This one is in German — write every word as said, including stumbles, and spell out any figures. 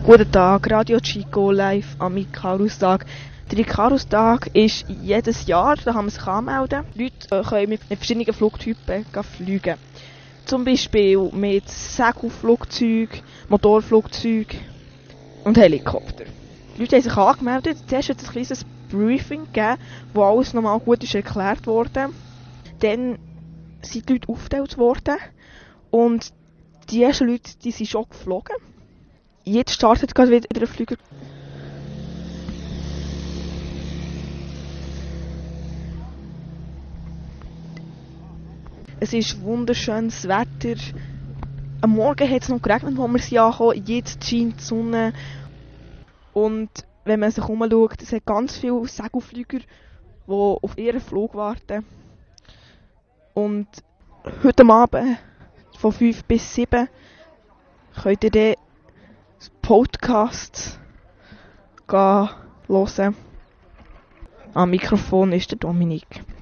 Guten Tag, Radio Chico live am Icarus-Tag. Der Icarus-Tag ist jedes Jahr, da kann man sich anmelden. Leute äh, können mit, mit verschiedenen Flugtypen fliegen. Zum Beispiel mit Segelflugzeug, Motorflugzeug und Helikopter. Die Leute haben sich angemeldet. Zuerst hat es ein kleines Briefing gegeben, wo alles nochmal gut ist erklärt wurde. Dann sind die Leute aufgeteilt worden und die ersten Leute die sind schon geflogen. Jetzt startet gerade wieder ein Flüger. Es ist wunderschönes Wetter. Am Morgen hat es noch geregnet, wo wir sind angekommen. Jetzt scheint die Sonne. Und wenn man sich umschaut, es hat ganz viele Segelflüger, die auf ihren Flug warten. Und heute Abend von fünf bis sieben könnt ihr dann Podcasts hören. Am Mikrofon ist der Dominik.